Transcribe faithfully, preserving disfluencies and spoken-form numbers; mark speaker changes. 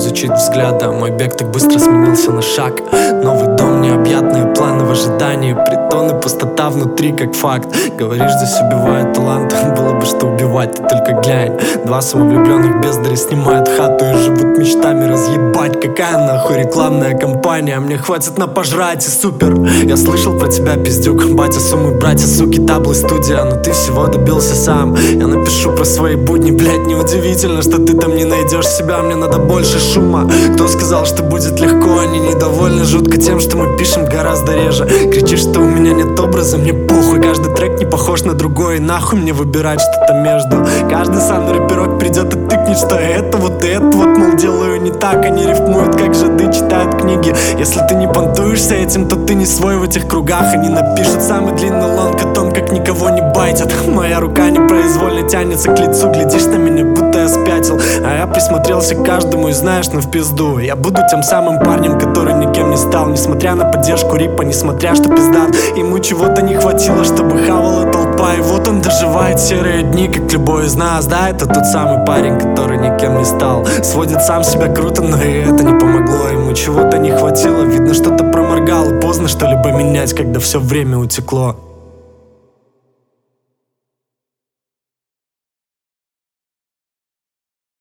Speaker 1: изучить взгляда. Мой бег так быстро сменился на шаг. Новый дом, необъятные планы в ожидании. Притоны, пустота внутри как факт. Говоришь, здесь убивают талант. Было бы что убивать, ты только глянь. Два самовлюбленных бездари снимают хату и живут мечтами разъебать. Какая нахуй рекламная кампания? Мне хватит на пожрать и супер. Я слышал про тебя, пиздюк. Батя, суммы, братья, суки, таблы, студия. Но ты всего добился сам. Я напишу про свои будни, блять, неудивительно, что ты там не найдешь себя. Мне надо больше шума. Кто сказал, что будет легко? Они недовольны жутко тем, что мы пишем гораздо реже. Кричишь, что у меня нет образа, мне похуй. Каждый трек не похож на другой. Нахуй мне выбирать что-то между. Каждый сам рэперок придет и тыкнет, что это вот это вот, мол, делаю не так. Они рифмуют, как жады читают книги. Если ты не понтуешься этим, то ты не свой в этих кругах. Они напишут самый длинный лонг о том, как никого не байтят. Моя рука непроизвольно тянется к лицу. Глядишь на меня, будто я спятил. А я присмотрелся к каждому и знаешь, ну в пизду. Я буду тем самым парнем, который никем не стал. Несмотря на поддержку рипа, несмотря что пиздат. Ему чего-то не хватило, чтобы хавала толпа. И вот он доживает серые дни, как любой из нас. Да, это тот самый парень, который никем не стал. Сводит сам себя круто, но и это не помогло. Ему чего-то не хватило, видно, что-то проморгал. И поздно что-либо менять, когда все время утекло.